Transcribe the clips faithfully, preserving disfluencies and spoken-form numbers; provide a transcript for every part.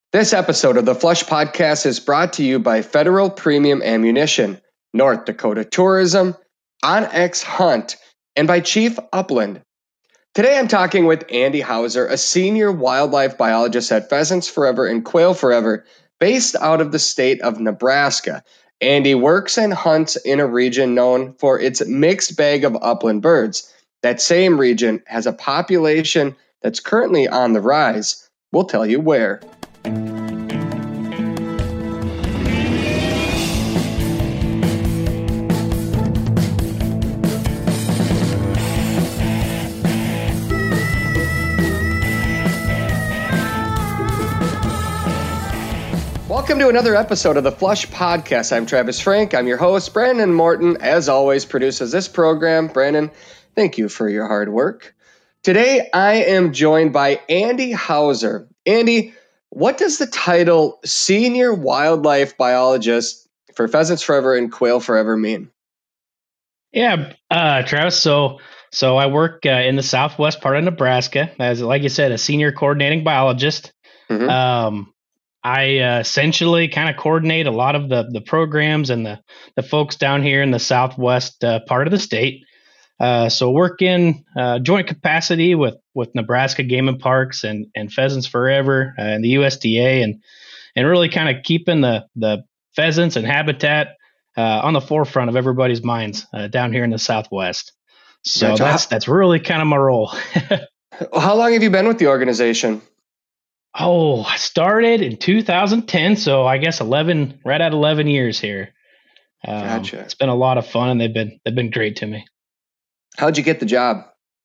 This episode of the Flush Podcast is brought to you by Federal Premium Ammunition, North Dakota Tourism, OnX Hunt, and by Chief Upland. Today I'm talking with Andy Hauser, a senior wildlife biologist at Pheasants Forever and Quail Forever, based out of the state of Nebraska. Andy works and hunts in a region known for its mixed bag of upland birds. That same region has a population that's currently on the rise. We'll tell you where. Welcome to another episode of the Flush Podcast. I'm Travis Frank. I'm your host. Brandon Morton, as always, produces this program. Brandon, thank you for your hard work. Today, I am joined by Andy Hauser. Andy, what does the title Senior Wildlife Biologist for Pheasants Forever and Quail Forever mean? Yeah, uh, Travis. So, so I work uh, in the southwest part of Nebraska as, like you said, a senior coordinating biologist. Mm-hmm. Um, I uh, essentially kind of coordinate a lot of the the programs and the the folks down here in the southwest uh, part of the state. Uh, so work in uh, joint capacity with with Nebraska Game and Parks and and Pheasants Forever uh, and the U S D A and and really kind of keeping the the pheasants and habitat uh, on the forefront of everybody's minds uh, down here in the southwest. So gotcha. that's that's really kind of my role. How long have you been with the organization? Oh, I started in two thousand ten, so I guess eleven, right at eleven years here. Um, gotcha. It's been a lot of fun, and they've been they've been great to me. How'd you get the job?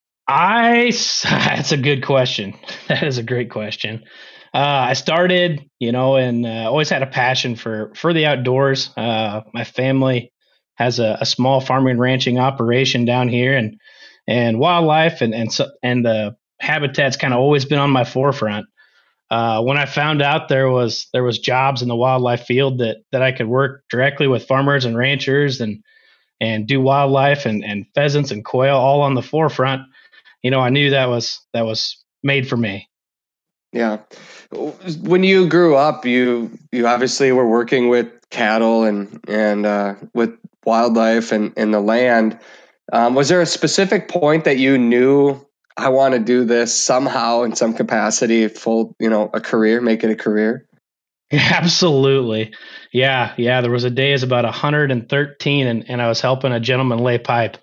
I that's a good question. That is a great question. Uh, I started, you know, and uh, always had a passion for for the outdoors. Uh, my family has a, a small farming and ranching operation down here, and and wildlife and and so, and the habitat's kind of always been on my forefront. Uh, when I found out there was there was jobs in the wildlife field that that I could work directly with farmers and ranchers and and do wildlife and, and pheasants and quail all on the forefront, you know, I knew that was that was made for me. Yeah. When you grew up, you you obviously were working with cattle and and uh, with wildlife and, and the land. Um, was there a specific point that you knew, I want to do this somehow in some capacity, full, you know, a career, make it a career? Absolutely. Yeah. Yeah. There was a day is about one hundred thirteen and, and I was helping a gentleman lay pipe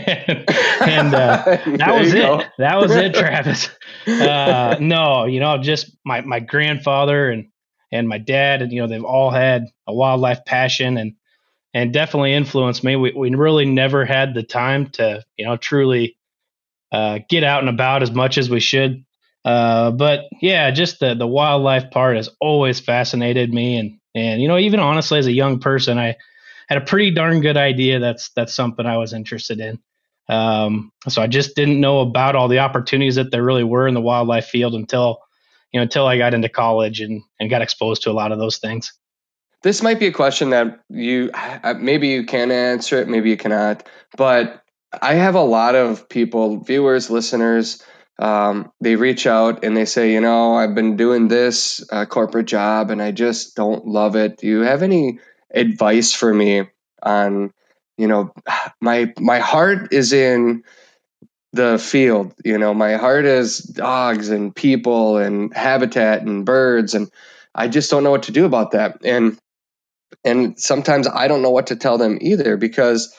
and uh, that was it. Go. That was it, Travis. Uh, no, you know, just my, my grandfather and, and my dad, and, you know, they've all had a wildlife passion and, and definitely influenced me. We, we really never had the time to, you know, truly Uh, get out and about as much as we should. Uh, but yeah, just the, the wildlife part has always fascinated me. And, and, you know, even honestly, as a young person, I had a pretty darn good idea that's, that's something I was interested in. Um, so I just didn't know about all the opportunities that there really were in the wildlife field until, you know, until I got into college and, and got exposed to a lot of those things. This might be a question that you, maybe you can answer it, maybe you cannot, but I have a lot of people, viewers, listeners, um, they reach out and they say, you know, I've been doing this uh, corporate job and I just don't love it. Do you have any advice for me on, you know, my my heart is in the field, you know, my heart is dogs and people and habitat and birds, and I just don't know what to do about that. And and sometimes I don't know what to tell them either, because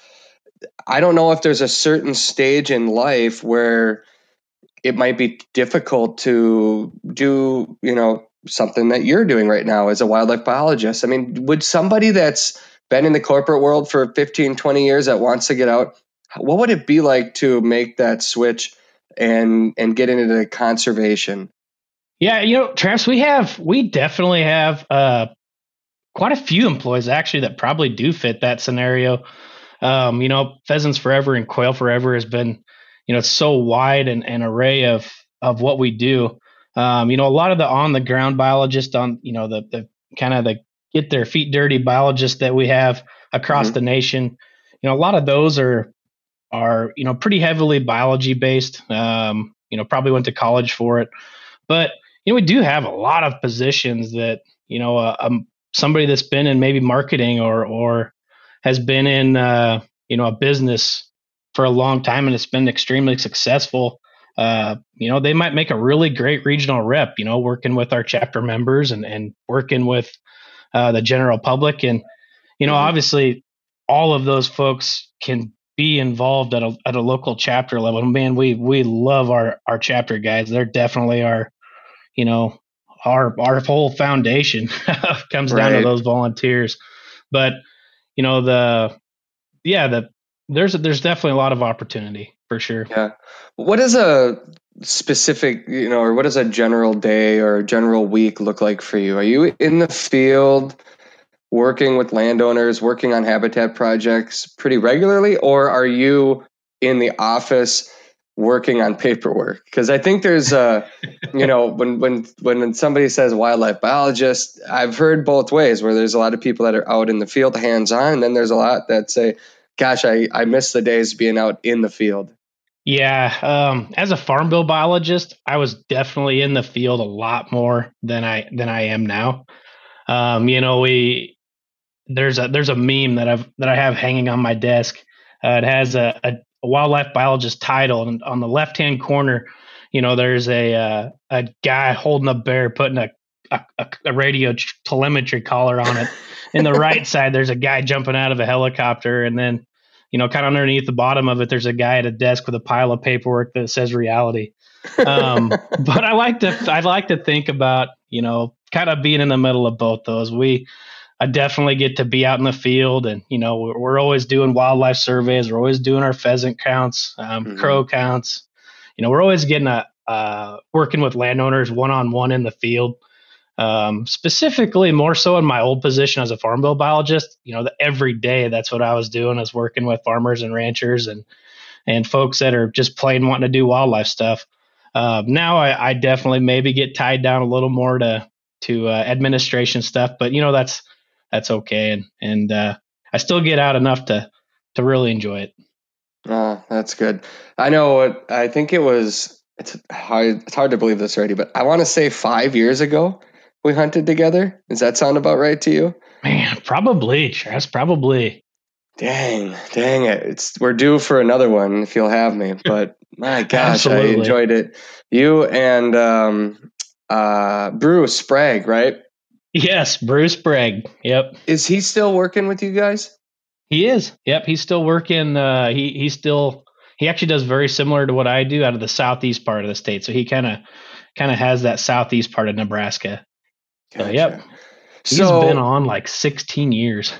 I don't know if there's a certain stage in life where it might be difficult to do, you know, something that you're doing right now as a wildlife biologist. I mean, would somebody that's been in the corporate world for fifteen, twenty years that wants to get out, what would it be like to make that switch and and get into the conservation? Yeah, you know, Travis, we have, we definitely have uh, quite a few employees actually that probably do fit that scenario. Um, you know, Pheasants Forever and Quail Forever has been, you know, it's so wide and an array of of what we do. Um, you know, a lot of the on the ground biologists on, you know, the the kind of the get their feet dirty biologists that we have across mm-hmm. the nation. You know, a lot of those are are, you know, pretty heavily biology based. Um, you know, probably went to college for it. But you know, we do have a lot of positions that, you know, uh, um, somebody that's been in maybe marketing or, or has been in, uh, you know, a business for a long time and it's been extremely successful. Uh, you know, they might make a really great regional rep, you know, working with our chapter members and, and working with uh, the general public. And, you know, Mm-hmm. obviously all of those folks can be involved at a, at a local chapter level. Man, we, we love our, our chapter guys. They're definitely our, you know, our, our whole foundation comes down to Right. those volunteers. But, you know, the, yeah, the, there's, there's definitely a lot of opportunity for sure. Yeah. What is a specific, you know, or what does a general day or a general week look like for you? Are you in the field working with landowners, working on habitat projects pretty regularly, or are you in the office working on paperwork? Because I think there's a, you know, when when when somebody says wildlife biologist, I've heard both ways, where there's a lot of people that are out in the field hands-on, and then there's a lot that say, gosh, I, I miss the days being out in the field. Yeah, um, as a farm bill biologist, I was definitely in the field a lot more than I than I am now. Um, you know, we there's a there's a meme that I've that I have hanging on my desk. Uh, it has a, a, a wildlife biologist title, and on the left hand corner, you know, there's a uh, a guy holding a bear, putting a a, a radio telemetry collar on it. In the right side, there's a guy jumping out of a helicopter, and then, you know, kind of underneath the bottom of it, there's a guy at a desk with a pile of paperwork that says reality. Um, but I like to I like to think about, you know, kind of being in the middle of both those. We I definitely get to be out in the field, and, you know, we're, we're always doing wildlife surveys. We're always doing our pheasant counts, um, Mm-hmm. crow counts. You know, we're always getting a uh, working with landowners one on one in the field. Um, specifically, more so in my old position as a farm bill biologist. You know, the, every day that's what I was doing, is working with farmers and ranchers and and folks that are just plain wanting to do wildlife stuff. Uh, now I, I definitely maybe get tied down a little more to to uh, administration stuff, but, you know, that's that's okay, and and uh, I still get out enough to to really enjoy it. Oh, that's good. I know what I think it was. It's hard. It's hard to believe this already, but I want to say five years ago we hunted together. Does that sound about right to you? Man, probably, Tress, probably. Dang, dang it! It's we're due for another one if you'll have me. But my gosh, I Absolutely. enjoyed it. You and um, uh, Bruce Sprague, right? Yes, Bruce Sprague. Yep. Is he still working with you guys? He is. Yep, he's still working. Uh, he he's still he actually does very similar to what I do out of the southeast part of the state. So he kind of kind of has that southeast part of Nebraska. So Gotcha. yep, he's So been on like sixteen years.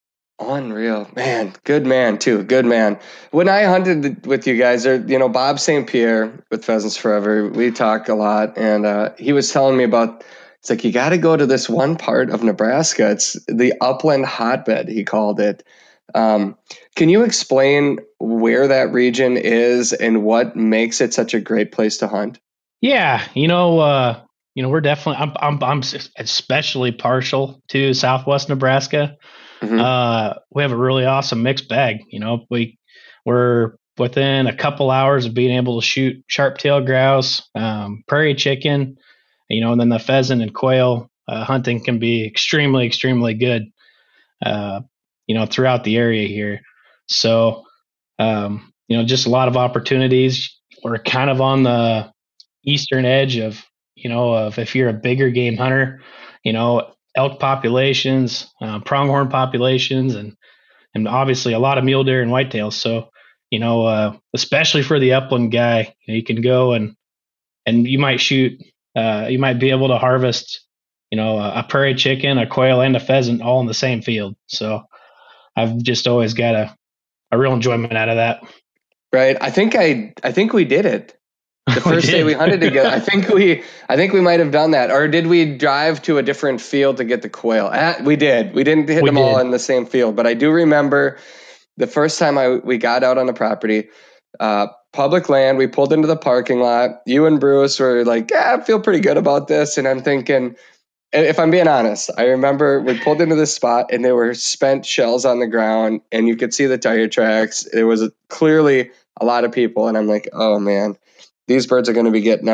unreal, man. Good man too. Good man. When I hunted with you guys, or you know, Bob Saint Pierre with Pheasants Forever, we talk a lot, and uh, he was telling me about. It's like you got to go to this one part of Nebraska. It's the upland hotbed, he called it. Um, can you explain where that region is and what makes it such a great place to hunt? Yeah, you know, uh, you know, we're definitely. I'm I'm I'm especially partial to Southwest Nebraska. Mm-hmm. Uh, we have a really awesome mixed bag. You know, we we're within a couple hours of being able to shoot sharp-tailed grouse, um, prairie chicken, you know, and then the pheasant and quail uh, hunting can be extremely, extremely good, uh, you know, throughout the area here. So, um, you know, just a lot of opportunities. We're kind of on the eastern edge of, you know, of if you're a bigger game hunter, you know, elk populations, uh, pronghorn populations, and and obviously a lot of mule deer and whitetails. So, you know, uh, especially for the upland guy, you know, you can go and and you might shoot, uh, you might be able to harvest, you know, a, a prairie chicken, a quail, and a pheasant all in the same field. So I've just always got a, a real enjoyment out of that. Right. I think I I think we did it. The first we day we hunted together. I think we I think we might have done that. Or did we drive to a different field to get the quail? Uh, we did. We didn't hit we them did. all in the same field, but I do remember the first time I we got out on the property, uh, public land, we pulled into the parking lot. You and Bruce were like, yeah, I feel pretty good about this. And I'm thinking, if I'm being honest, I remember we pulled into this spot and there were spent shells on the ground and you could see the tire tracks. There was clearly a lot of people. And I'm like, oh man, these birds are going to be getting up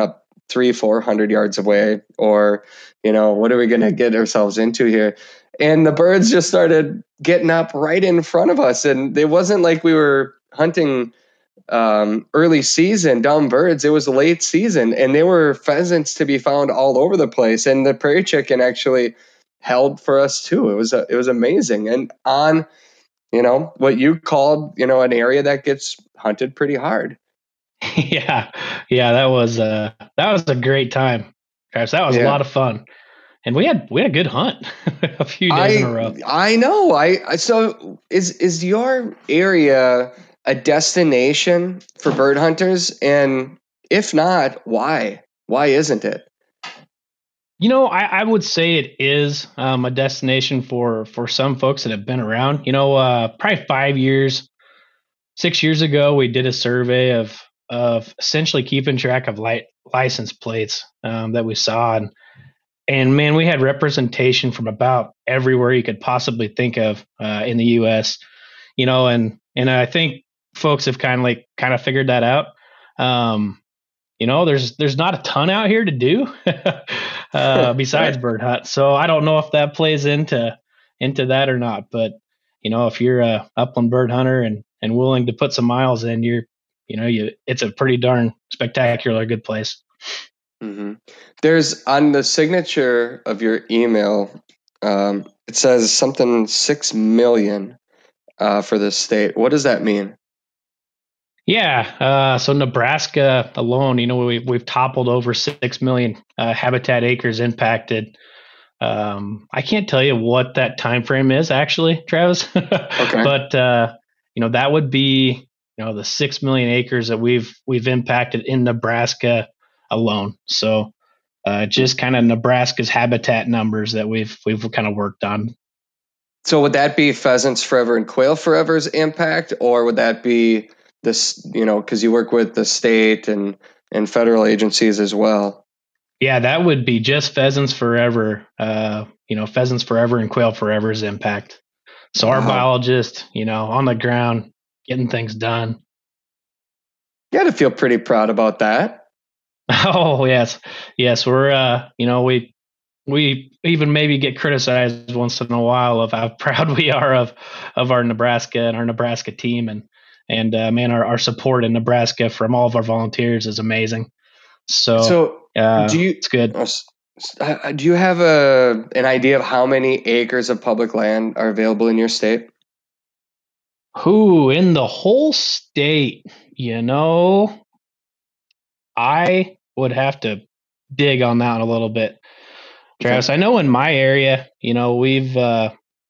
three, four hundred yards away, or, you know, what are we going to get ourselves into here? And the birds just started getting up right in front of us. And it wasn't like we were hunting um, early season dumb birds. It was late season, and there were pheasants to be found all over the place. And the prairie chicken actually held for us too. It was, a, it was amazing. And on, you know, what you called, you know, an area that gets hunted pretty hard. yeah. Yeah. That was, uh, that was a great time, Travis. That was yeah. a lot of fun. And we had, we had a good hunt a few days I, in a row. I know. I, I, so is, is your area a destination for bird hunters? And if not, why? Why isn't it? You know, I, I would say it is um, a destination for for some folks that have been around. You know, uh, probably five years, six years ago, we did a survey of of essentially keeping track of li- license plates um, that we saw, and and man, we had representation from about everywhere you could possibly think of uh, in the U S. You know, and and I think folks have kind of like kind of figured that out. Um, you know, there's there's not a ton out here to do uh, besides bird hunt. So I don't know if that plays into into that or not. But you know, if you're a upland bird hunter and and willing to put some miles in, you're you know you it's a pretty darn spectacular good place. Mm-hmm. There's on the signature of your email, um, it says something six million uh, for this state. What does that mean? Yeah, uh, so Nebraska alone, you know, we, we've toppled over six million uh, habitat acres impacted. Um, I can't tell you what that time frame is actually, Travis. Okay. But uh, you know, that would be you know the six million acres that we've we've impacted in Nebraska alone. So uh, just kind of Nebraska's habitat numbers that we've we've kind of worked on. So would that be Pheasants Forever and Quail Forever's impact, or would that be this, you know, because you work with the state and, and federal agencies as well? Yeah, that would be just Pheasants Forever, uh, you know, Pheasants Forever and Quail Forever's impact. So wow. Our biologists, you know, on the ground, getting things done. You got to feel pretty proud about that. Oh, yes. Yes, we're, uh, you know, we, we even maybe get criticized once in a while of how proud we are of, of our Nebraska and our Nebraska team. And, And uh, man, our, our support in Nebraska from all of our volunteers is amazing. So, so uh, do you, it's good. Uh, do you have a an idea of how many acres of public land are available in your state? Who in the whole state? You know, I would have to dig on that a little bit, Travis. Okay. I know in my area, you know, we've uh,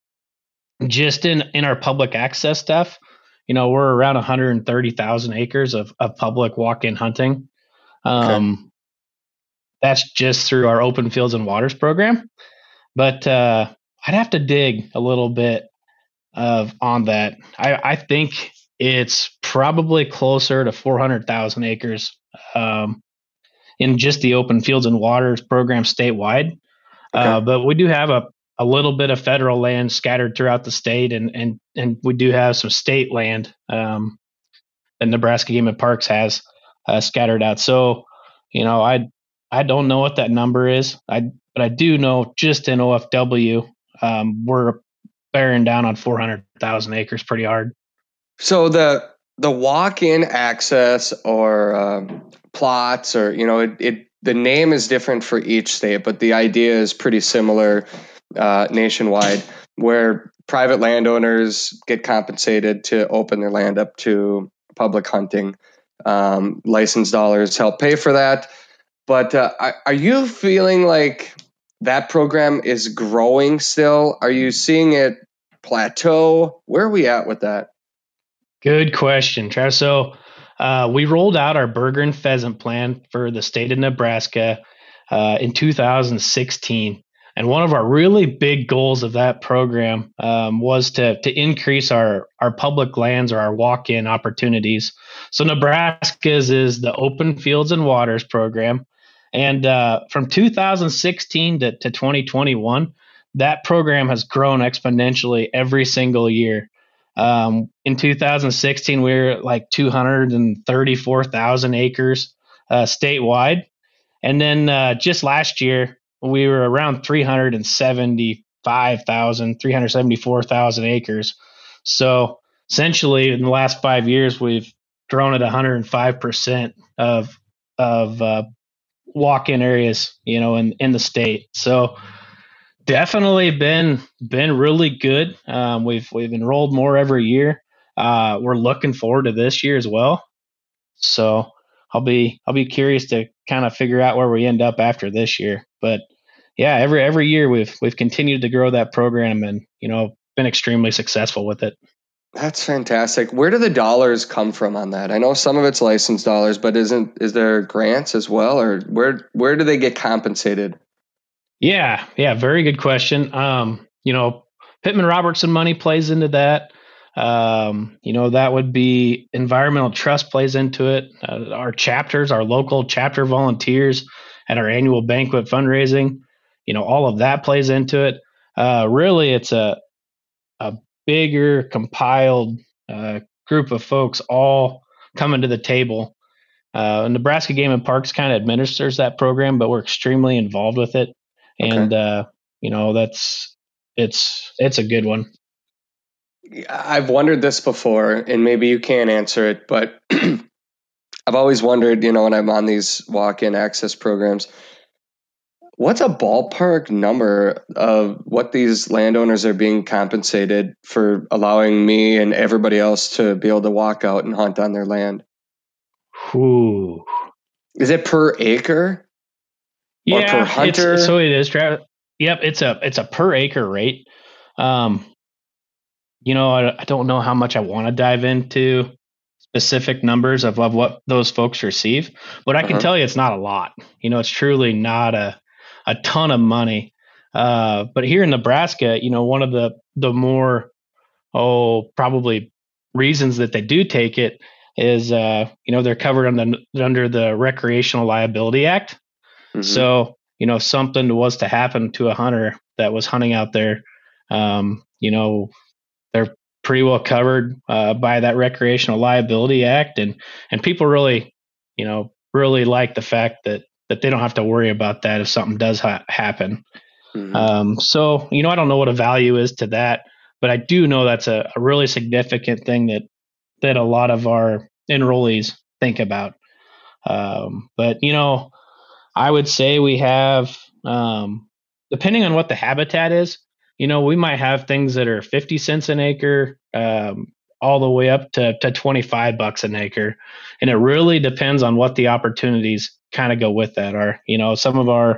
just in in our public access stuff. You know, we're around one hundred thirty thousand acres of, of public walk-in hunting. Um, okay. That's just through our Open Fields and Waters program. But uh, I'd have to dig a little bit of on that. I, I think it's probably closer to four hundred thousand acres um, in just the Open Fields and Waters program statewide. Okay. Uh, but we do have a a little bit of federal land scattered throughout the state, and and and we do have some state land um, that Nebraska Game and Parks has uh, scattered out. So, you know, I I don't know what that number is. I but I do know just in O F W, um, we're bearing down on four hundred thousand acres pretty hard. So the the walk-in access or um, plots, or you know, it, it the name is different for each state, but the idea is pretty similar. Uh, nationwide, where private landowners get compensated to open their land up to public hunting. Um, license dollars help pay for that. But uh, are you feeling like that program is growing still? Are you seeing it plateau? Where are we at with that? Good question, Travis. So uh, we rolled out our Burger and Pheasant plan for the state of Nebraska uh, in two thousand sixteen. And one of our really big goals of that program um, was to to increase our, our public lands or our walk-in opportunities. So Nebraska's is the Open Fields and Waters program. And uh, from two thousand sixteen to, to twenty twenty-one, that program has grown exponentially every single year. Um, in two thousand sixteen, we were like two hundred thirty-four thousand acres uh, statewide. And then uh, just last year, we were around three hundred seventy-five thousand, three hundred seventy-four thousand acres. So essentially, in the last five years, we've grown at one hundred five percent of of uh, walk-in areas, you know, in in the state. So definitely been been really good. Um, we've we've enrolled more every year. Uh, we're looking forward to this year as well. So I'll be I'll be curious to kind of figure out where we end up after this year. But yeah, every every year we've we've continued to grow that program, and you know, been extremely successful with it. That's fantastic. Where do the dollars come from on that? I know some of it's licensed dollars, but isn't is there grants as well, or where where do they get compensated? Yeah, yeah, very good question. Um, you know, Pittman Robertson money plays into that. Um, you know, that would be environmental trust plays into it. Uh, our chapters, our local chapter volunteers at our annual banquet fundraising, you know, all of that plays into it. Uh, really, it's a a bigger compiled uh, group of folks all coming to the table. Uh, Nebraska Game and Parks kind of administers that program, but we're extremely involved with it, and Okay. uh, you know, that's it's it's a good one. I've wondered this before, and maybe you can't answer it, but I've always wondered, you know, when I'm on these walk-in access programs, what's a ballpark number of what these landowners are being compensated for allowing me and everybody else to be able to walk out and hunt on their land? Ooh. Is it per acre? Yeah, or per hunter? It's, so it is, Travis. Yep, it's a it's a per acre rate. Um, you know, I, I don't know how much I want to dive into specific numbers of, of what those folks receive, but I can Uh-huh. tell you it's not a lot. You know, it's truly not a a ton of money. Uh, but here in Nebraska, you know, one of the the more oh probably reasons that they do take it is uh, you know, they're covered under under the Recreational Liability Act. Mhm. So, you know, if something was to happen to a hunter that was hunting out there, um, you know, they're pretty well covered uh, by that Recreational Liability Act, and and people really, you know, really like the fact that that they don't have to worry about that if something does ha- happen. Mhm. Um, so, you know, I don't know what a value is to that, but I do know that's a, a really significant thing that that a lot of our enrollees think about. Um, but you know, I would say we have, um, depending on what the habitat is, you know, we might have things that are fifty cents an acre, um, all the way up to, to twenty-five bucks an acre. And it really depends on what the opportunities kind of go with that are. You know, some of our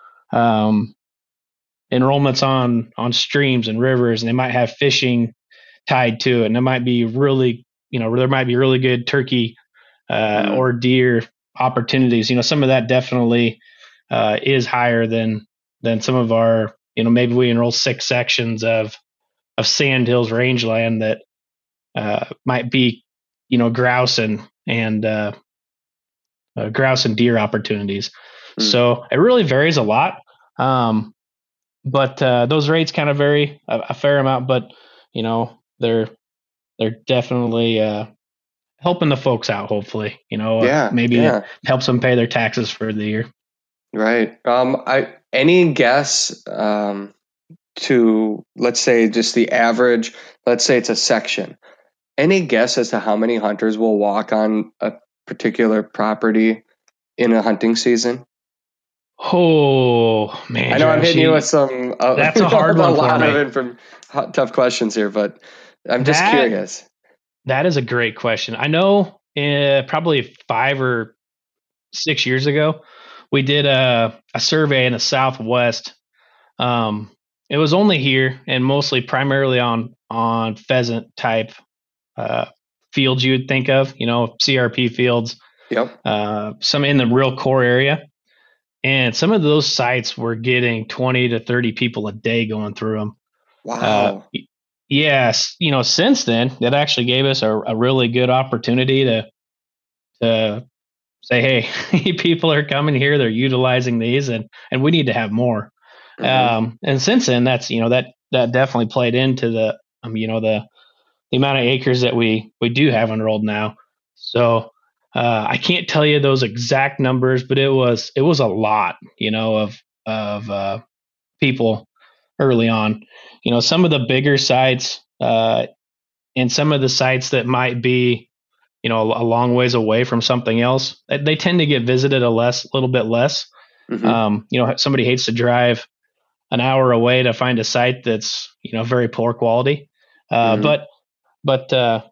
um, enrollments on, on streams and rivers, and they might have fishing tied to it. And it might be really, you know, there might be really good turkey uh, Mhm. or deer opportunities. You know, some of that definitely uh, is higher than than some of our. You know, maybe we enroll six sections of of Sandhills rangeland that uh, might be, you know, grouse and and uh, uh, grouse and deer opportunities. Mm. So it really varies a lot. Um, but uh, those rates kind of vary a, a fair amount. But you know, they're they're definitely uh, helping the folks out. Hopefully, you know, uh, Yeah, maybe yeah. it helps them pay their taxes for the year. Right. Um, I any guess um, to, let's say, just the average, let's say it's a section. Any guess as to how many hunters will walk on a particular property in a hunting season? Oh man, I know I'm Josh, hitting you you- with some uh, that's a hard one a for lot me. of inform- hot- tough questions here, but I'm just That- curious. That is a great question. I know uh, probably five or six years ago, we did a, a survey in the Southwest. Um, it was only here and mostly primarily on on pheasant type uh, fields you would think of, you know, C R P fields, Yep. uh, some in the real core area. And some of those sites were getting twenty to thirty people a day going through them. Wow. Uh, yes, you know, since then, that actually gave us a, a really good opportunity to to say, hey, people are coming here, they're utilizing these, and and we need to have more. Mhm. Um, and since then, that's you know that that definitely played into the um, you know the the amount of acres that we we do have enrolled now. So Uh, I can't tell you those exact numbers, but it was it was a lot, you know, of of uh, people early on. You know, some of the bigger sites uh, and some of the sites that might be, you know, a, a long ways away from something else, they, they tend to get visited a less, little bit less. Mm-hmm. Um, you know, somebody hates to drive an hour away to find a site that's, you know, very poor quality. Uh, Mm-hmm. but but uh,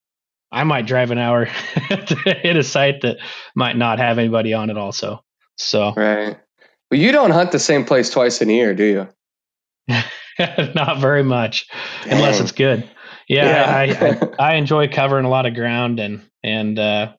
I might drive an hour to hit a site that might not have anybody on it also. So Right. Well, you don't hunt the same place twice in a year, do you? not very much, Dang. unless it's good. Yeah, Yeah. I, I, I I enjoy covering a lot of ground, and and uh,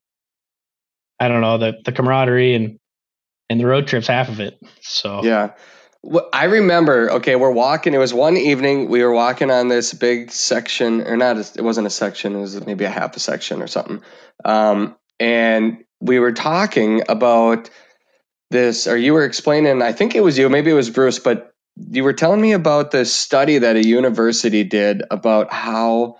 I don't know, the the camaraderie and and the road trip's half of it. So Yeah. Well, I remember, okay, we're walking. It was one evening. We were walking on this big section, or not, a- it wasn't a section. It was maybe a half a section or something. Um, and we were talking about this, or you were explaining, I think it was you, maybe it was Bruce, but you were telling me about this study that a university did about how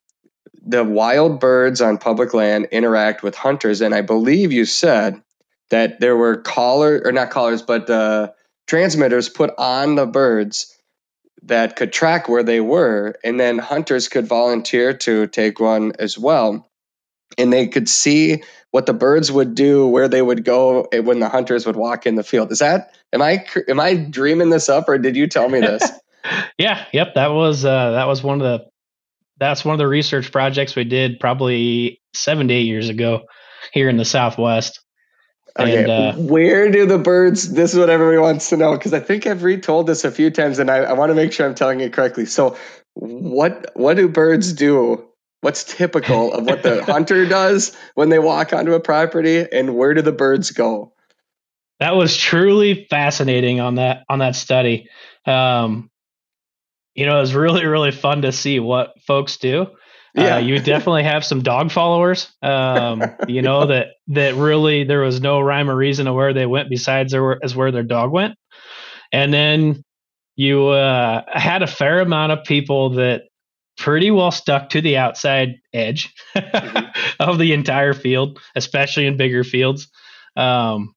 the wild birds on public land interact with hunters. And I believe you said that there were collar or not collars, but uh, transmitters put on the birds that could track where they were, and then hunters could volunteer to take one as well, and they could see what the birds would do, where they would go when the hunters would walk in the field. Is that am I am I dreaming this up, or did you tell me this? yeah, yep, that was uh, that was one of the that's one of the research projects we did probably seven to eight years ago here in the Southwest. Okay, And uh, where do the birds? This is what everybody wants to know, because I think I've retold this a few times, and I, I want to make sure I'm telling it correctly. So, what what do birds do? What's typical of what the hunter does when they walk onto a property, and where do the birds go? that was truly fascinating on that on that study. Um, you know, it was really really fun to see what folks do. Uh, Yeah, you definitely have some dog followers. Um, you know yeah. that that really there was no rhyme or reason to where they went besides there as where their dog went. And then you uh, had a fair amount of people that pretty well stuck to the outside edge Mm-hmm. of the entire field, especially in bigger fields. Um,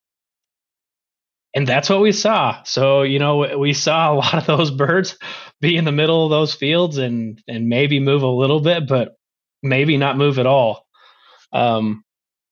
and that's what we saw. So, you know, we saw a lot of those birds be in the middle of those fields and and maybe move a little bit, but maybe not move at all. Um,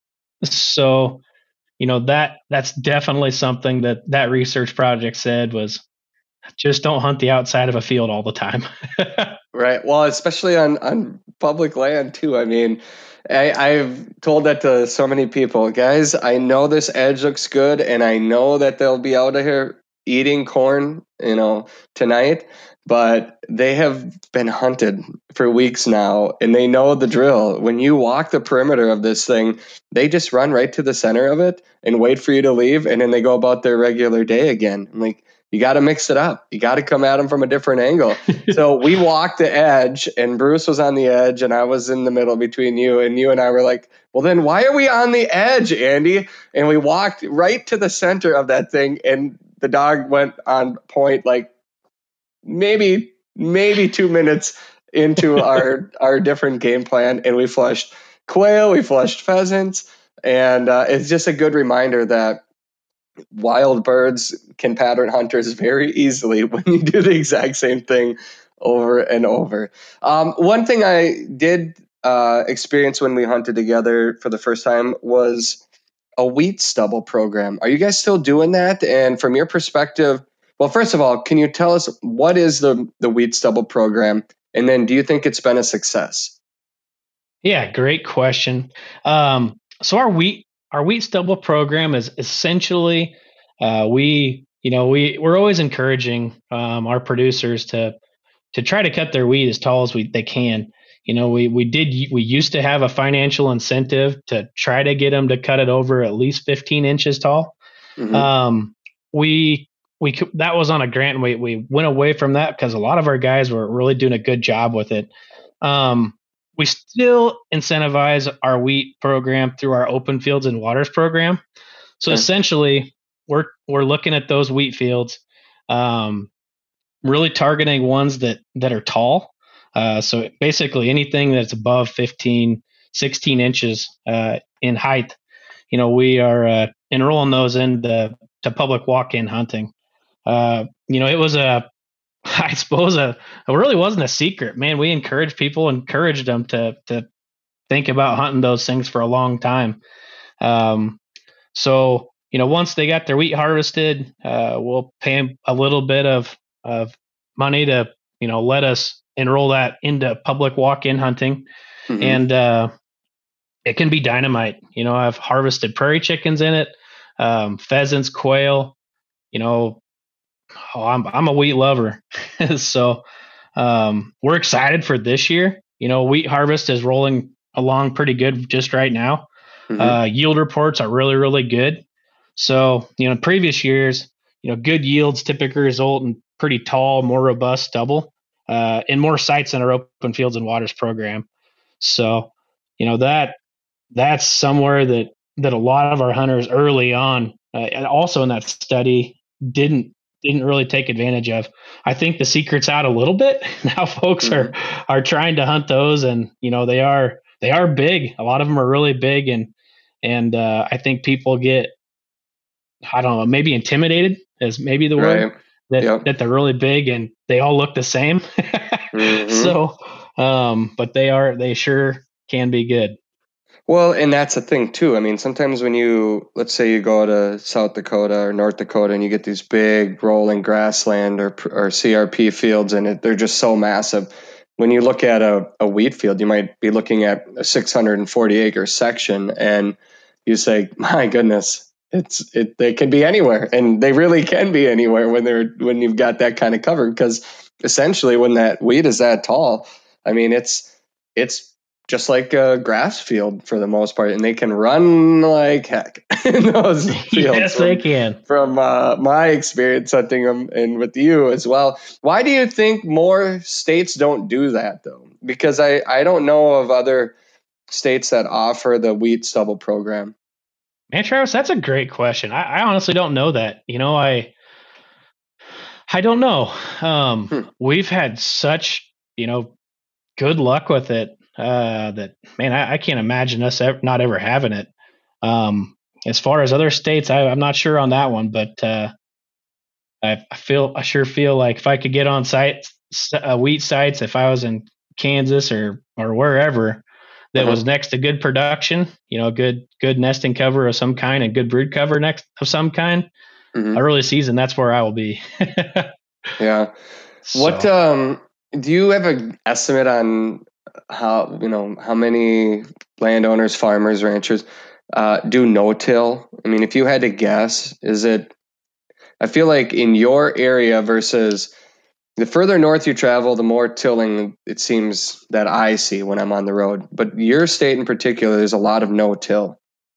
so, you know, that that's definitely something that that research project said was just don't hunt the outside of a field all the time. Right. Well, especially on, on public land too. I mean, I, I've told that to so many people. Guys, I know this edge looks good, and I know that they'll be out of here eating corn, you know, tonight, but they have been hunted for weeks now, and they know the drill. When you walk the perimeter of this thing, they just run right to the center of it and wait for you to leave, and then they go about their regular day again. I'm like, you got to mix it up. You got to come at them from a different angle. So we walked the edge, and Bruce was on the edge, and I was in the middle between you. And you and I were like, well, then why are we on the edge, Andy? And we walked right to the center of that thing, and the dog went on point like maybe maybe two minutes into our our different game plan, and we flushed quail, we flushed pheasants, and uh, it's just a good reminder that wild birds can pattern hunters very easily when you do the exact same thing over and over. Um, one thing I did uh, experience when we hunted together for the first time was a wheat stubble program. Are you guys still doing that? And from your perspective, well, first of all, can you tell us what is the, the wheat stubble program? And then do you think it's been a success? Yeah, great question. Um, so our wheat our wheat stubble program is essentially uh, we you know we we're always encouraging um, our producers to to try to cut their wheat as tall as we they can. You know, we we did we used to have a financial incentive to try to get them to cut it over at least fifteen inches tall. Mm-hmm. Um, we we that was on a grant, and we we went away from that because a lot of our guys were really doing a good job with it. Um, we still incentivize our wheat program through our open fields and waters program. So Okay. essentially, we're we're looking at those wheat fields, um, really targeting ones that that are tall. Uh, so basically, anything that's above fifteen, sixteen inches uh, in height, you know, we are uh, enrolling those into to public walk-in hunting. Uh, you know, it was a, I suppose a, it really wasn't a secret, man. We encouraged people, encouraged them to to think about hunting those things for a long time. Um, so you know, once they got their wheat harvested, uh, we'll pay them a little bit of of money to you know let us enroll that into public walk-in hunting, Mm-hmm. and uh, it can be dynamite. You know, I've harvested prairie chickens in it, um, pheasants, quail. You know, oh, I'm I'm a wheat lover, so um, we're excited for this year. You know, wheat harvest is rolling along pretty good just right now. Mm-hmm. Uh, yield reports are really really good. So you know, in previous years, you know, good yields typically result in pretty tall, more robust stubble, uh, and more sites in our open fields and waters program. So you know that that's somewhere that that a lot of our hunters early on, uh, and also in that study, didn't didn't really take advantage of. I think the secret's out a little bit now. Folks Mm-hmm. are are trying to hunt those, and you know they are they are big. A lot of them are really big, and and uh, I think people get, I don't know, maybe intimidated is maybe the word, Right. that Yep. that they're really big and they all look the same. Mm-hmm. So, um, but they are they sure can be good. Well, and that's the thing too. I mean, sometimes when you, let's say you go to South Dakota or North Dakota and you get these big rolling grassland or or C R P fields, and it, they're just so massive. When you look at a, a wheat field, you might be looking at a six hundred forty acre section, and you say, "My goodness, it's it. They can be anywhere, and they really can be anywhere when they're when you've got that kind of cover." Because essentially, when that wheat is that tall, I mean, it's it's just like a grass field for the most part, and they can run like heck in those fields. Yes, from, they can. From uh, my experience hunting them, and with you as well. Why do you think more states don't do that, though? Because I, I don't know of other states that offer the wheat stubble program. Man, Travis, that's a great question. I, I honestly don't know that. You know, I I don't know. Um, Hmm. We've had such, you know, good luck with it, uh, that man, I, I can't imagine us ever, not ever having it. Um, as far as other states, I, I'm not sure on that one, but uh, I, I feel I sure feel like if I could get on site uh, wheat sites, if I was in Kansas or or wherever that Uh-huh. was next to good production, you know, good good nesting cover of some kind and good brood cover next of some kind, Mm-hmm. early season, that's where I will be. Yeah. So, What um do you have an estimate on how you know how many landowners, farmers, ranchers uh, do no-till? I mean, if you had to guess, is it? I feel like in your area versus the further north you travel, the more tilling it seems that I see when I'm on the road. But your state in particular, there's a lot of no-till.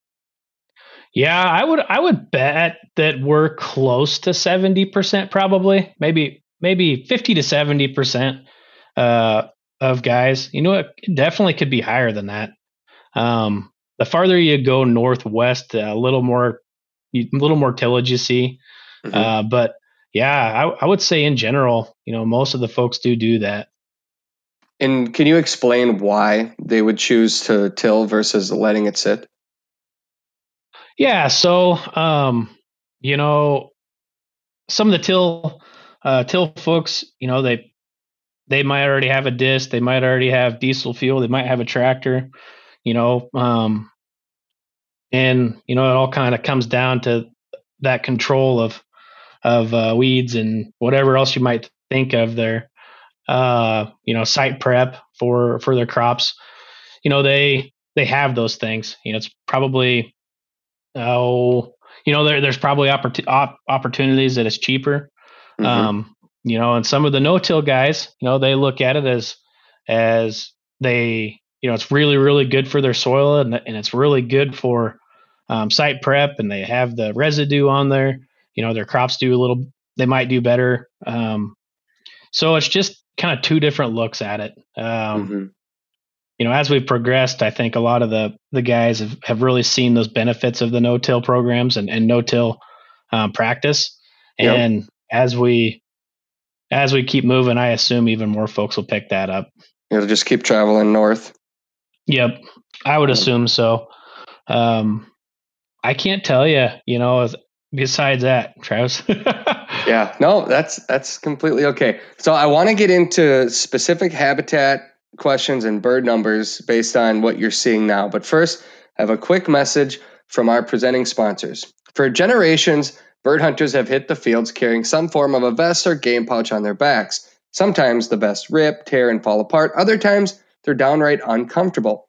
yeah, I would I would bet that we're close to seventy percent probably. Maybe maybe fifty to seventy percent uh of guys. You know, it definitely could be higher than that. Um the farther you go northwest, a little more a little more tillage you see. Mm-hmm. Uh but yeah, I, I would say in general, you know, most of the folks do do that. And can you explain why they would choose to till versus letting it sit? Yeah, so um you know, some of the till uh till folks, you know, they they might already have a disc, they might already have diesel fuel, they might have a tractor, you know, um, and you know it all kind of comes down to that control of of uh, weeds and whatever else you might think of their uh, you know site prep for for their crops. You know they they have those things. You know it's probably oh you know there there's probably opportu- op- opportunities that it's cheaper. Mm-hmm. Um, you know, and some of the no-till guys, you know, they look at it as as they, you know, it's really really good for their soil and and it's really good for um, site prep, and they have the residue on there. You know, their crops do a little, they might do better. Um, so it's just kind of two different looks at it. Um, Mm-hmm. You know, as we've progressed, I think a lot of the the guys have, have really seen those benefits of the no-till programs and, and no-till um, practice. Yep. And as we as we keep moving, I assume even more folks will pick that up. It'll just keep traveling north. Yep, I would assume so. Um, I can't tell you, you know, besides that, Travis. Yeah, no, that's that's completely okay. So I want to get into specific habitat questions and bird numbers based on what you're seeing now. But first, I have a quick message from our presenting sponsors. For generations, bird hunters have hit the fields carrying some form of a vest or game pouch on their backs. Sometimes the vests rip, tear, and fall apart. Other times, they're downright uncomfortable.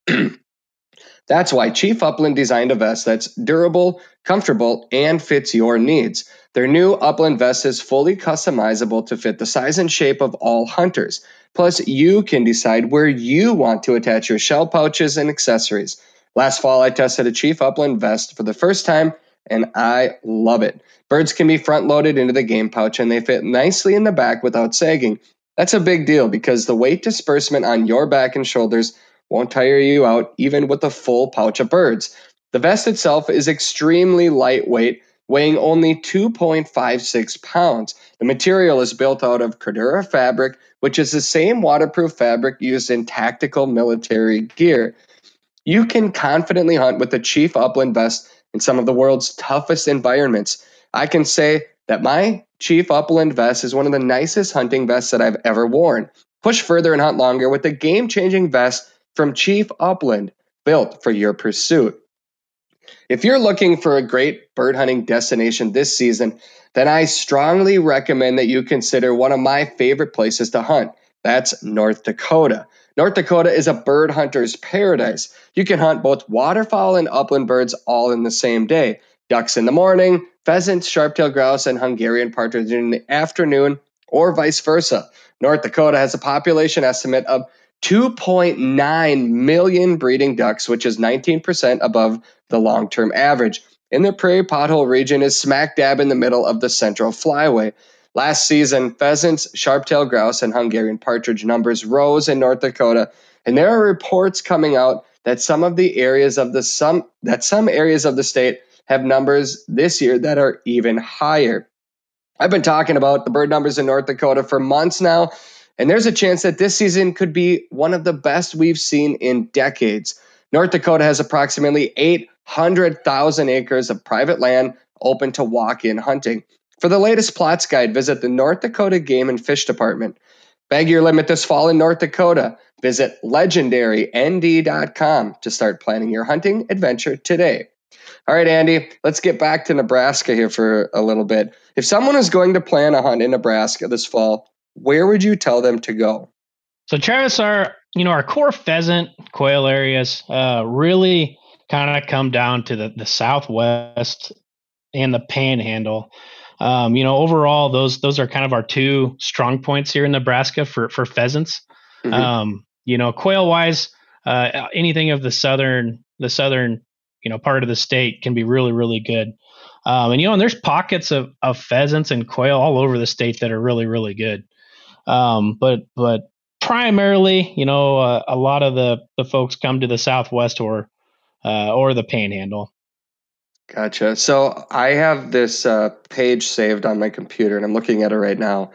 That's why Chief Upland designed a vest that's durable, comfortable, and fits your needs. Their new Upland vest is fully customizable to fit the size and shape of all hunters. Plus, you can decide where you want to attach your shell pouches and accessories. Last fall, I tested a Chief Upland vest for the first time, and I love it. Birds can be front-loaded into the game pouch, and they fit nicely in the back without sagging. That's a big deal because the weight disbursement on your back and shoulders won't tire you out even with a full pouch of birds. The vest itself is extremely lightweight, weighing only two point five six pounds. The material is built out of Cordura fabric, which is the same waterproof fabric used in tactical military gear. You can confidently hunt with the Chief Upland vest in some of the world's toughest environments. I can say that my Chief Upland vest is one of the nicest hunting vests that I've ever worn. Push further and hunt longer with the game-changing vest from Chief Upland, built for your pursuit. If you're looking for a great bird hunting destination this season, then I strongly recommend that you consider one of my favorite places to hunt. That's North Dakota. North Dakota is a bird hunter's paradise. You can hunt both waterfowl and upland birds all in the same day. Ducks in the morning, pheasants, sharp-tailed grouse, and Hungarian partridge in the afternoon, or vice versa. North Dakota has a population estimate of two point nine million breeding ducks, which is nineteen percent above the long-term average. And the Prairie Pothole region is smack dab in the middle of the Central Flyway. Last season, pheasants, sharp-tailed grouse, and Hungarian partridge numbers rose in North Dakota, and there are reports coming out that some of the areas of the some that some areas of the state have numbers this year that are even higher. I've been talking about the bird numbers in North Dakota for months now, and there's a chance that this season could be one of the best we've seen in decades. North Dakota has approximately eight hundred thousand acres of private land open to walk-in hunting. For the latest plots guide, visit the North Dakota Game and Fish Department. Bag your limit this fall in North Dakota. Visit legendary n d dot com to start planning your hunting adventure today. All right, Andy, let's get back to Nebraska here for a little bit. If someone is going to plan a hunt in Nebraska this fall, where would you tell them to go? So, Travis, our you know our core pheasant quail areas uh, really kind of come down to the, the Southwest and the Panhandle. Um, you know, overall, those those are kind of our two strong points here in Nebraska for for pheasants. Mm-hmm. Um, you know, quail wise, uh, anything of the southern the southern you know part of the state can be really really good. Um, and you know, and there's pockets of of pheasants and quail all over the state that are really really good. Um, but but primarily, you know, uh, a lot of the the folks come to the Southwest or uh, or the Panhandle. Gotcha. So I have this uh, page saved on my computer, and I'm looking at it right now.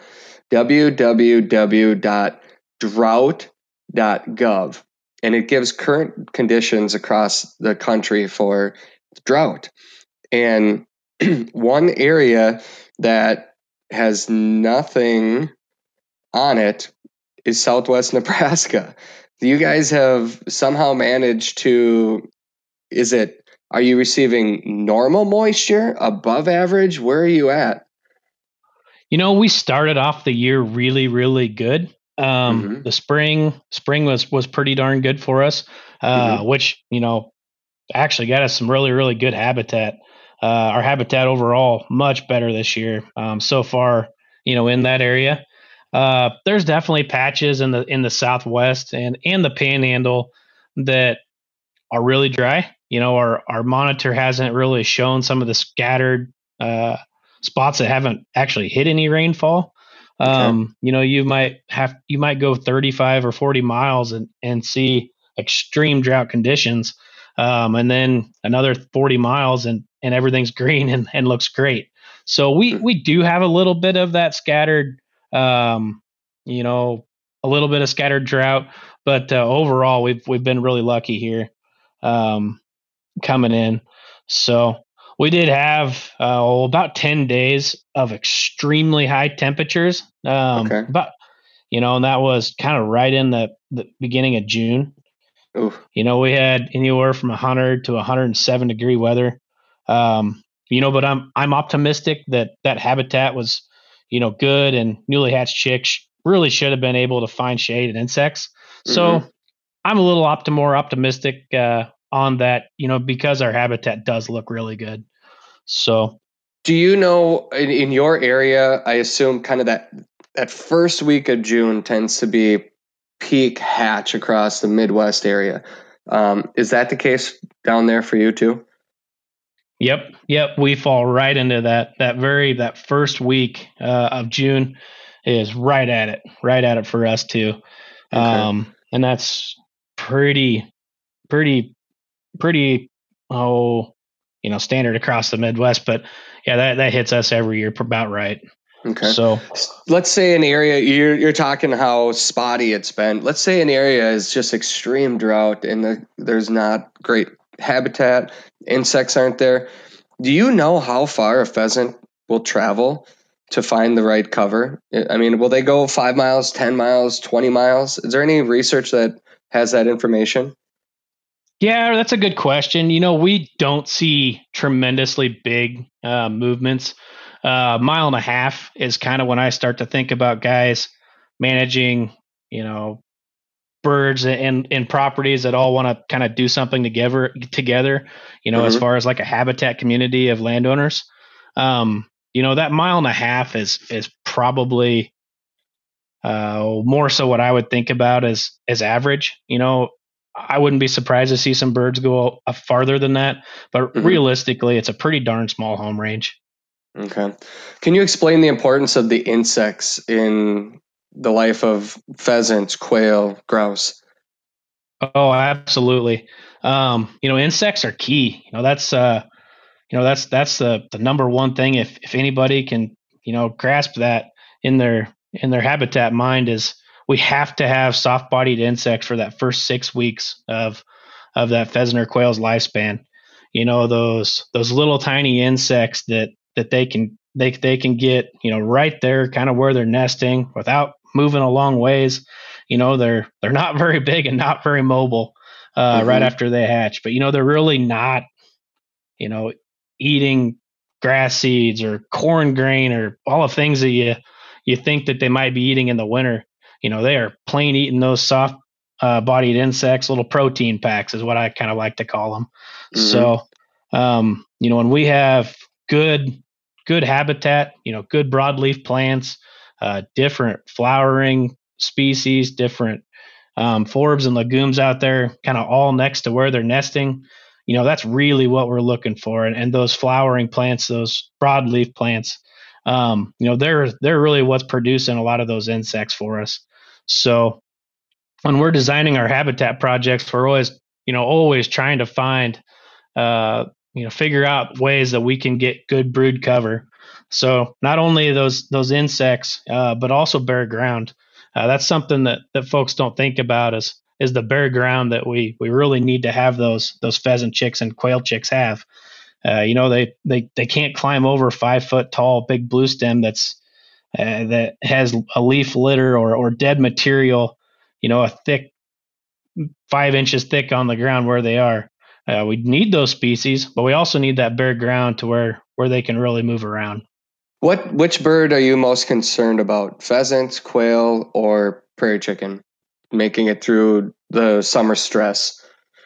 w w w dot drought dot gov, and it gives current conditions across the country for drought. And one area that has nothing on it is Southwest Nebraska. You guys have somehow managed to, is it, are you receiving normal moisture, above average? Where are you at? You know, we started off the year really, really good. Um, mm-hmm. The spring, spring was was pretty darn good for us, uh, mm-hmm. which, you know, actually got us some really, really good habitat. Uh, our habitat overall much better this year um, so far, you know, in that area. Uh, there's definitely patches in the in the Southwest and and the Panhandle that are really dry. You know, our our monitor hasn't really shown some of the scattered uh, spots that haven't actually hit any rainfall. Okay. Um, you know, you might have you might go thirty-five or forty miles and and see extreme drought conditions, um, and then another forty miles and and everything's green and, and looks great. So we we do have a little bit of that scattered. Um, you know, a little bit of scattered drought, but uh, overall, we've we've been really lucky here um, coming in. So we did have uh, about ten days of extremely high temperatures. Um, Okay. about, you know, and that was kind of right in the, the beginning of June. Oof. You know, we had anywhere from one hundred to one hundred seven degree weather. Um, you know, but I'm I'm optimistic that that habitat was, you know, good, and newly hatched chicks really should have been able to find shade and insects. So Hmm. I'm a little opt- more optimistic uh, on that, you know, because our habitat does look really good. So Do you know in, in your area? I assume kind of that that first week of June tends to be peak hatch across the Midwest area. Um, is that the case down there for you too? Yep, yep. We fall right into that. That very that first week uh, of June is right at it, right at it for us too. Okay. Um, and that's pretty, pretty, pretty. Oh, you know, standard across the Midwest. But yeah, that that hits us every year about right. Okay. So Let's say an area you're you're talking how spotty it's been. Let's say an area is just extreme drought and the, there's not great habitat, insects aren't there. Do you know how far a pheasant will travel to find the right cover? I mean, will they go five miles, ten miles, twenty miles? Is there any research that has that information? yeah, that's a good question. You know, we don't see tremendously big uh, movements. Uh, mile and a half is kind of when I start to think about guys managing, you know, birds and in properties that all want to kind of do something together. Together, you know, as Mm-hmm. far as like a habitat community of landowners. Um, you know, that mile and a half is is probably uh, more so what I would think about as as average. You know, I wouldn't be surprised to see some birds go a farther than that, but Mm-hmm. realistically, it's a pretty darn small home range. Okay. Can you explain the importance of the insects in the life of pheasants, quail, grouse? Oh, absolutely. Um, you know, insects are key. You know, that's uh, you know, that's that's the the number one thing. If if anybody can, you know, grasp that in their in their habitat mind is we have to have soft bodied insects for that first six weeks of of that pheasant or quail's lifespan. You know, those those little tiny insects that that they can they they can get, you know, right there kind of where they're nesting without moving a long ways. You know, they're they're not very big and not very mobile uh, right Mm-hmm. after they hatch. But you know, they're really not, you know, eating grass seeds or corn grain or all the things that you you think that they might be eating in the winter. You know, they are plain eating those soft uh, bodied insects, little protein packs is what I kind of like to call them. Mm-hmm. So, um, you know, when we have good good habitat, you know, good broadleaf plants, uh, different flowering species, different um, forbs and legumes out there, kind of all next to where they're nesting. You know, that's really what we're looking for. And, and those flowering plants, those broadleaf plants, um, you know, they're they're really what's producing a lot of those insects for us. So when we're designing our habitat projects, we're always, you know, always trying to find, uh, you know, figure out ways that we can get good brood cover. So not only those those insects, uh, but also bare ground. Uh, that's something that that folks don't think about is is the bare ground that we we really need to have those those pheasant chicks and quail chicks have. Uh, you know, they they they can't climb over five foot tall big blue stem that's uh, that has a leaf litter or or dead material. You know, a thick five inches thick on the ground where they are. Uh, we need those species, but we also need that bare ground to where where they can really move around. What which bird are you most concerned about? Pheasant, quail, or prairie chicken making it through the summer stress?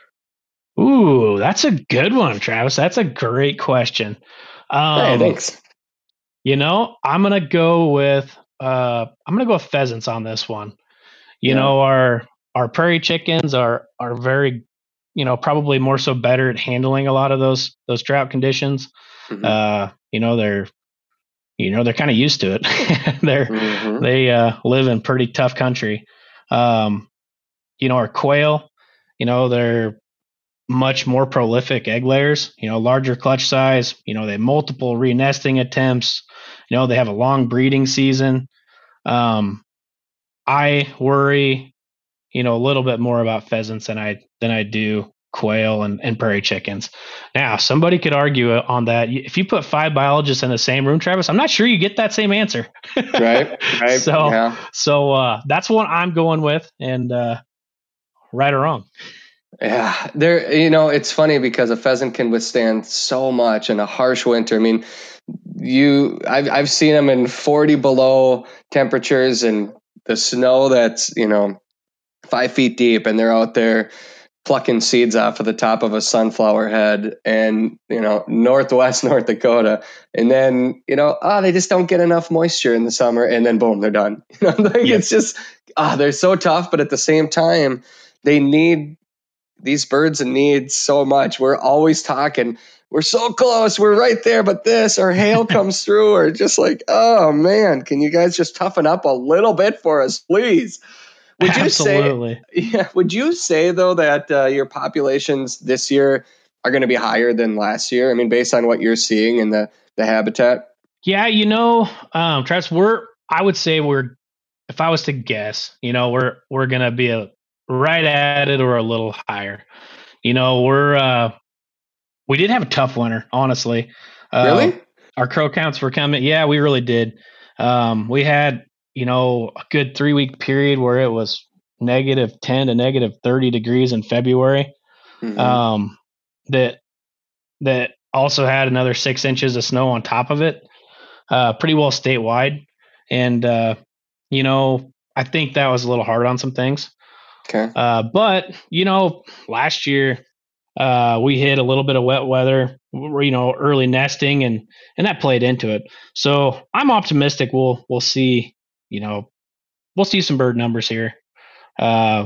Ooh, that's a good one, Travis. That's a great question. Hey, Um, thanks. you know, I'm gonna go with uh, I'm gonna go with pheasants on this one. You Yeah. know, our our prairie chickens are are very, you know, probably more so better at handling a lot of those those drought conditions. Mm-hmm. Uh, you know, they're you know they're kind of used to it. they're Mm-hmm. they uh, live in pretty tough country. Um, you know, our quail, you know, they're much more prolific egg layers. You know, larger clutch size. You know, they have multiple re-nesting attempts. You know, they have a long breeding season. Um, I worry, you know, a little bit more about pheasants than I than I do quail and, and prairie chickens. Now, somebody could argue on that. If you put five biologists in the same room, Travis, I'm not sure you get that same answer. Right. Right. so, yeah. so uh, that's what I'm going with, and uh, right or wrong. Yeah, there. You know, it's funny because a pheasant can withstand so much in a harsh winter. I mean, you, I've I've seen them in forty below temperatures and the snow that's you know five feet deep, and they're out there plucking seeds off of the top of a sunflower head and, you know, Northwest North Dakota. And then, you know, oh, they just don't get enough moisture in the summer. And then boom, they're done. You know, like yep. It's just, ah, oh, they're so tough. But at the same time, they need, these birds need so much. We're always talking, we're so close, we're right there, but this or hail comes through, or just like, oh man, can you guys just toughen up a little bit for us, please? Would you Absolutely. say, yeah, would you say though that uh, your populations this year are going to be higher than last year? I mean, based on what you're seeing in the, the habitat? Yeah, you know, um, Travis, we're, I would say we're, if I was to guess, you know, we're, we're going to be a, right at it or a little higher. You know, we're, uh, we did have a tough winter, honestly. Uh, really? Our crow counts were coming. Yeah, we really did. Um, we had, you know, a good three week period where it was negative ten to negative thirty degrees in February. Mm-hmm. Um, that, that also had another six inches of snow on top of it, uh, pretty well statewide. And, uh, you know, I think that was a little hard on some things. Okay. Uh, but, you know, last year, uh, we hit a little bit of wet weather, you know, early nesting, and, and that played into it. So I'm optimistic we'll, we'll see, you know, we'll see some bird numbers here, uh,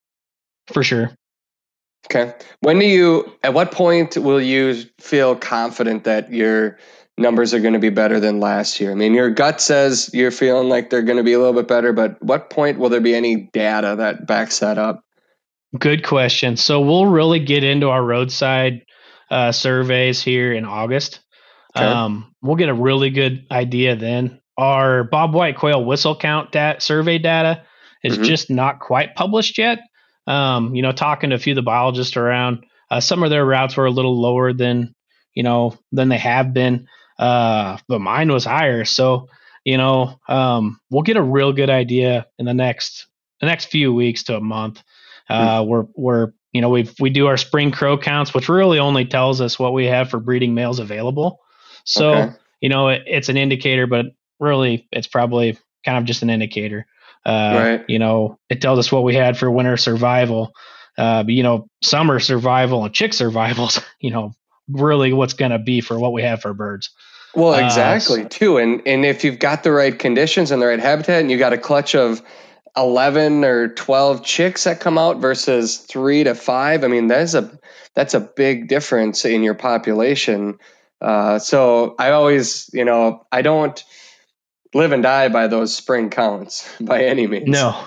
for sure. Okay. When do you, at what point will you feel confident that your numbers are going to be better than last year? I mean, your gut says you're feeling like they're going to be a little bit better, but what point will there be any data that backs that up? Good question. So we'll really get into our roadside uh, surveys here in August. Okay. Um, we'll get a really good idea then. Our Bob White quail whistle count dat- survey data is mm-hmm. just not quite published yet. Um, you know, talking to a few of the biologists around, uh, some of their routes were a little lower than, you know, than they have been. Uh, but mine was higher. So, you know, um, we'll get a real good idea in the next, the next few weeks to a month. Uh, we're, we're, you know, we we do our spring crow counts, which really only tells us what we have for breeding males available. So, okay. you know, it, it's an indicator, but really it's probably kind of just an indicator. Uh, right. You know, it tells us what we had for winter survival, uh, but, you know, summer survival and chick survivals, you know, really what's going to be for what we have for birds. Well, exactly uh, too. And, and if you've got the right conditions and the right habitat and you got a clutch of eleven or twelve chicks that come out versus three to five, I mean, that's a, that's a big difference in your population. Uh, so I always, you know, I don't live and die by those spring counts by any means. No,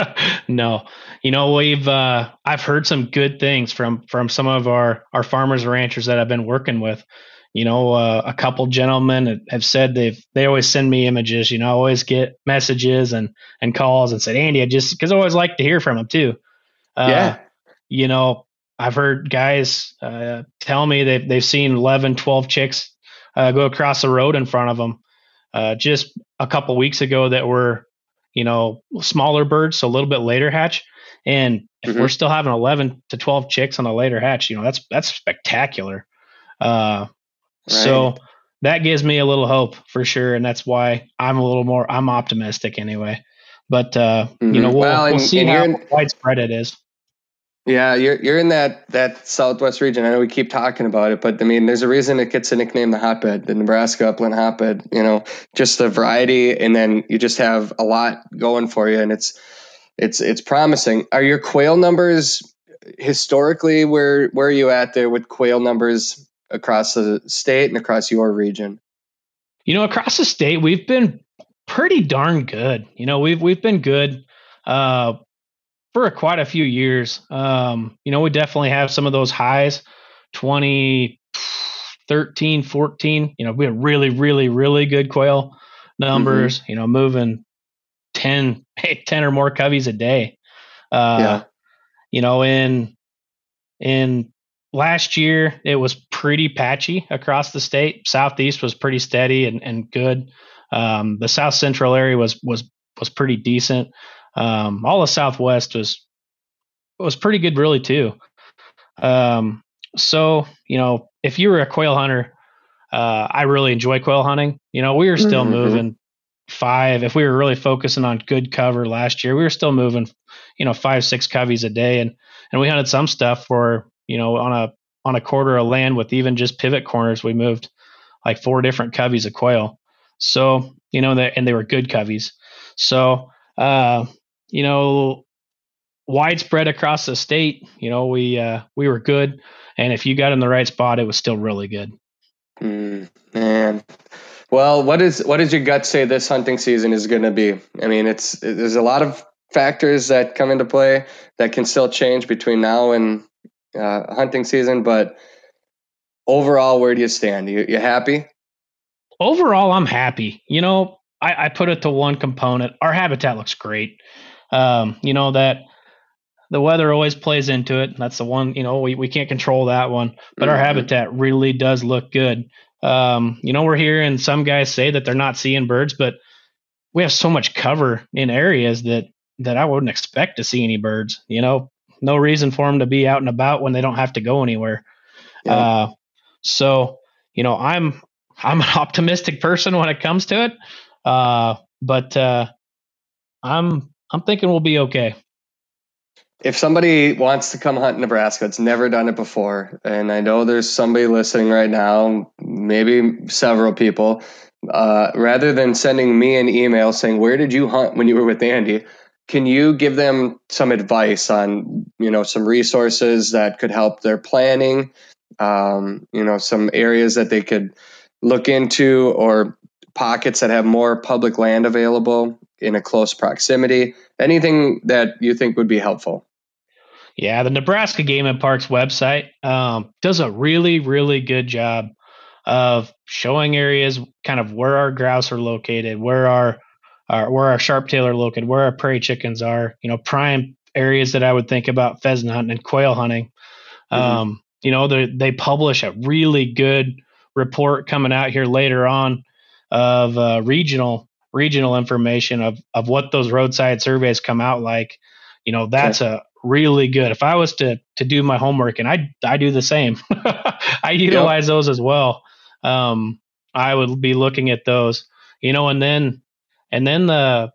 no. You know, we've, uh, I've heard some good things from, from some of our, our farmers and ranchers that I've been working with. You know, uh, a couple gentlemen have said they've, they always send me images, you know, I always get messages and, and calls and said, Andy, I just, cause I always like to hear from them too. Uh, yeah. You know, I've heard guys, uh, tell me they've, they've seen eleven, twelve chicks, uh, go across the road in front of them, uh, just a couple weeks ago that were, you know, smaller birds. So a little bit later hatch. And if mm-hmm. we're still having eleven to twelve chicks on a later hatch, you know, that's, that's spectacular. Uh, Right. So that gives me a little hope for sure. And that's why I'm a little more, I'm optimistic anyway, but, uh, mm-hmm. you know, we'll, well, and, we'll see how in, widespread it is. Yeah. You're, you're in that, that Southwest region. I know we keep talking about it, but I mean, there's a reason it gets a nickname, the hotbed, the Nebraska upland hotbed, you know, just the variety. And then you just have a lot going for you, and it's, it's, it's promising. Are your quail numbers historically, where, where are you at there with quail numbers across the state and across your region? You know, across the state, we've been pretty darn good. You know, we've, we've been good, uh, for quite a few years. Um, you know, we definitely have some of those highs, twenty thirteen, fourteen, you know, we had really, really, really good quail numbers, mm-hmm. you know, moving ten, ten or more coveys a day. Uh, yeah. You know, in, in last year, it was pretty patchy across the state. Southeast was pretty steady and, and good. Um, the South Central area was was was pretty decent. Um, all of Southwest was was pretty good, really too. Um, so you know, if you were a quail hunter, uh, I really enjoy quail hunting. You know, we were still mm-hmm. moving five. If we were really focusing on good cover last year, we were still moving, you know, five six coveys a day, and and we hunted some stuff for, you know, on a on a quarter of land with even just pivot corners, we moved like four different coveys of quail. So, you know, that, and they were good coveys. So, uh, you know, widespread across the state, you know, we, uh, we were good. And if you got in the right spot, it was still really good. Mm, man. Well, what is, what does your gut say this hunting season is going to be? I mean, it's, there's a lot of factors that come into play that can still change between now and uh, hunting season, but overall, where do you stand? You, you happy? Overall, I'm happy. You know, I, I put it to one component. Our habitat looks great. Um, you know, that the weather always plays into it. That's the one, you know, we, we can't control that one, but mm-hmm. our habitat really does look good. Um, you know, we're hearing some guys say that they're not seeing birds, but we have so much cover in areas that, that I wouldn't expect to see any birds. You know, no reason for them to be out and about when they don't have to go anywhere. Yeah. Uh, so, you know, I'm, I'm an optimistic person when it comes to it. Uh, but, uh, I'm, I'm thinking we'll be okay. If somebody wants to come hunt in Nebraska, it's never done it before, and I know there's somebody listening right now, maybe several people, uh, rather than sending me an email saying, where did you hunt when you were with Andy? Can you give them some advice on, you know, some resources that could help their planning, um, you know, some areas that they could look into, or pockets that have more public land available in a close proximity? Anything that you think would be helpful? Yeah, the Nebraska Game and Parks website um, does a really, really good job of showing areas, kind of where our grouse are located, where our, our where our sharptail are located, where our prairie chickens are. You know, prime areas that I would think about pheasant hunting and quail hunting. Mm-hmm. Um, you know, they they publish a really good report coming out here later on of uh, regional regional information of of what those roadside surveys come out like. You know, that's okay. a really good. If I was to to do my homework, and I I do the same, I utilize yep. those as well. Um, I would be looking at those, you know, and then and then the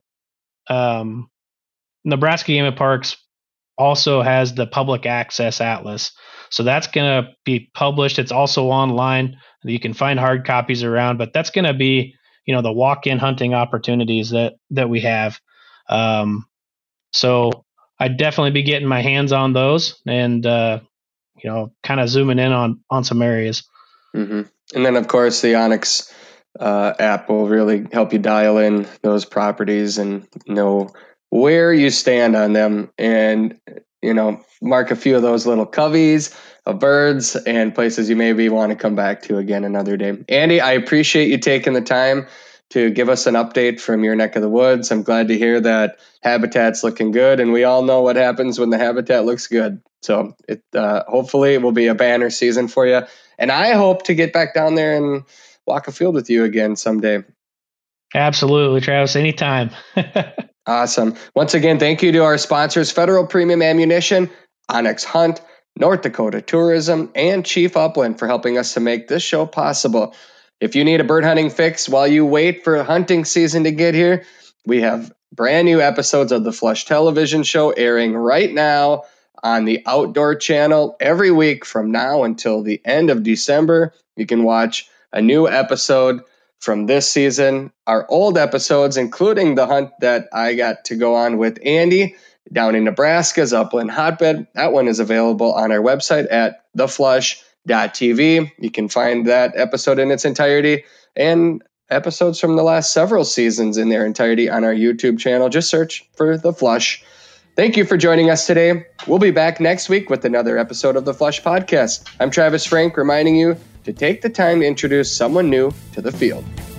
um, Nebraska Game and Parks also has the public access atlas, so that's going to be published. It's also online. You can find hard copies around, but that's going to be, you know, the walk-in hunting opportunities that that we have. Um, so I'd definitely be getting my hands on those and, uh, you know, kind of zooming in on, on some areas. Mm-hmm. And then, of course, the onX uh, app will really help you dial in those properties and know where you stand on them, and, you know, mark a few of those little coveys of birds and places you maybe want to come back to again another day. Andy, I appreciate you taking the time to give us an update from your neck of the woods. I'm glad to hear that habitat's looking good, and we all know what happens when the habitat looks good. So it uh, hopefully it will be a banner season for you, and I hope to get back down there and walk a field with you again someday. Absolutely, Travis, anytime. Awesome. Once again, thank you to our sponsors, Federal Premium Ammunition, onX Hunt, North Dakota Tourism, and Chief Upland for helping us to make this show possible. If you need a bird hunting fix while you wait for hunting season to get here, we have brand new episodes of the Flush Television Show airing right now on the Outdoor Channel every week from now until the end of December. You can watch a new episode from this season, our old episodes, including the hunt that I got to go on with Andy down in Nebraska's Upland Hotbed. That one is available on our website at the flush dot t v. You can find that episode in its entirety and episodes from the last several seasons in their entirety on our YouTube channel. Just search for The Flush. Thank you for joining us today. We'll be back next week with another episode of The Flush Podcast. I'm Travis Frank, reminding you to take the time to introduce someone new to the field.